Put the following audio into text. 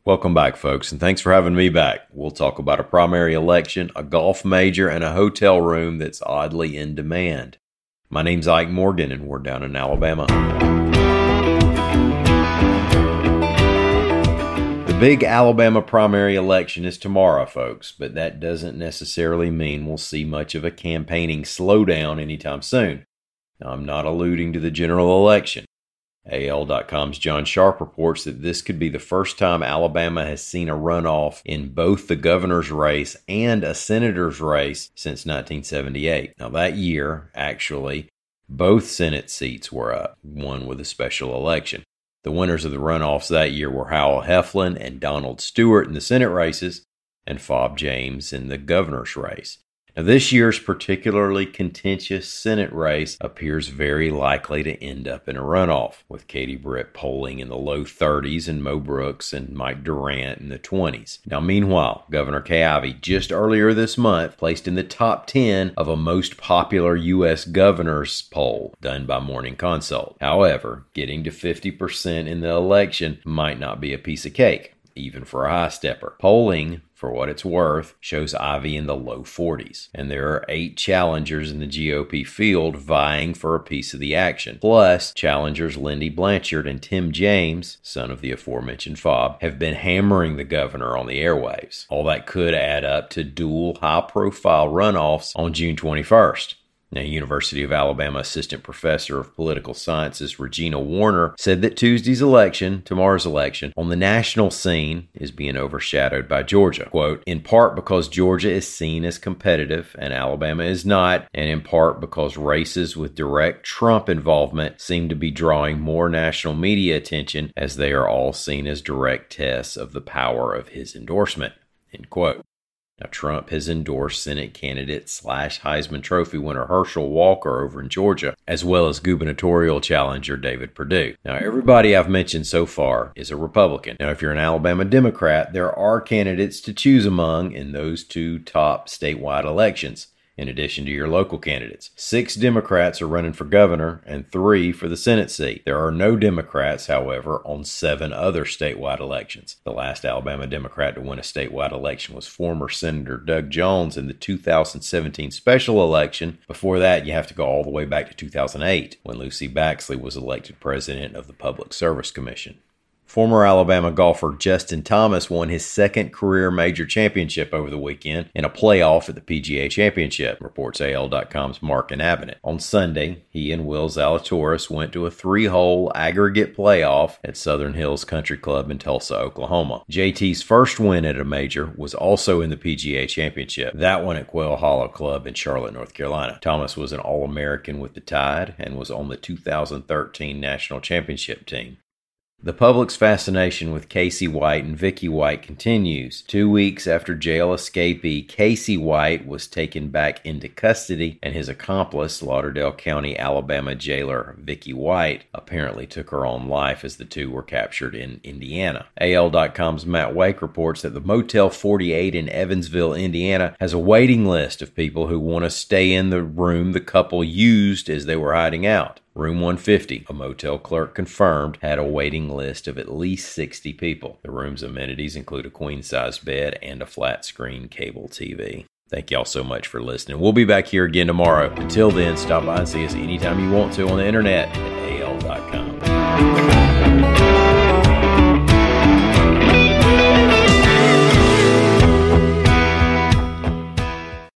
Welcome back, folks, and thanks for having me back. We'll talk about a primary election, a golf major, and a hotel room that's oddly in demand. My name's Ike Morgan, and we're down in Alabama. The big Alabama primary election is tomorrow, folks, but that doesn't necessarily mean we'll see much of a campaigning slowdown anytime soon. Now, I'm not alluding to the general election. AL.com's John Sharp reports that this could be the first time Alabama has seen a runoff in both the governor's race and a senator's race since 1978. Now, that year, actually, both Senate seats were up, one with a special election. The winners of the runoffs that year were Howell Heflin and Donald Stewart in the Senate races, and Fob James in the governor's race. Now, this year's particularly contentious Senate race appears very likely to end up in a runoff, with Katie Britt polling in the low 30s and Mo Brooks and Mike Durant in the 20s. Now, meanwhile, Governor Kay Ivey just earlier this month placed in the top 10 of a most popular U.S. governors poll done by Morning Consult. However, getting to 50% in the election might not be a piece of cake, even for a high stepper. Polling, for what it's worth, shows Ivey in the low 40s, and there are 8 challengers in the GOP field vying for a piece of the action. Plus, challengers Lindy Blanchard and Tim James, son of the aforementioned Fob, have been hammering the governor on the airwaves. All that could add up to dual high-profile runoffs on June 21st. Now, University of Alabama Assistant Professor of Political Sciences Regina Warner said that tomorrow's election, on the national scene is being overshadowed by Georgia. Quote, in part because Georgia is seen as competitive and Alabama is not, and in part because races with direct Trump involvement seem to be drawing more national media attention as they are all seen as direct tests of the power of his endorsement. End quote. Now, Trump has endorsed Senate candidate / Heisman Trophy winner Herschel Walker over in Georgia, as well as gubernatorial challenger David Perdue. Now, everybody I've mentioned so far is a Republican. Now, if you're an Alabama Democrat, there are candidates to choose among in those 2 top statewide elections, in addition to your local candidates. 6 Democrats are running for governor and 3 for the Senate seat. There are no Democrats, however, on 7 other statewide elections. The last Alabama Democrat to win a statewide election was former Senator Doug Jones in the 2017 special election. Before that, you have to go all the way back to 2008, when Lucy Baxley was elected president of the Public Service Commission. Former Alabama golfer Justin Thomas won his 2nd career major championship over the weekend in a playoff at the PGA Championship, reports AL.com's Mark Inhabitant. On Sunday, he and Will Zalatoris went to a 3-hole aggregate playoff at Southern Hills Country Club in Tulsa, Oklahoma. JT's first win at a major was also in the PGA Championship, that one at Quail Hollow Club in Charlotte, North Carolina. Thomas was an All-American with the Tide and was on the 2013 National Championship team. The public's fascination with Casey White and Vicky White continues. 2 weeks after jail escapee Casey White was taken back into custody, and his accomplice, Lauderdale County, Alabama jailer Vicky White, apparently took her own life as the two were captured in Indiana. AL.com's Matt Wake reports that the Motel 48 in Evansville, Indiana, has a waiting list of people who want to stay in the room the couple used as they were hiding out. Room 150, a motel clerk confirmed, had a waiting list of at least 60 people. The room's amenities include a queen-size bed and a flat-screen cable TV. Thank y'all so much for listening. We'll be back here again tomorrow. Until then, stop by and see us anytime you want to on the internet at AL.com.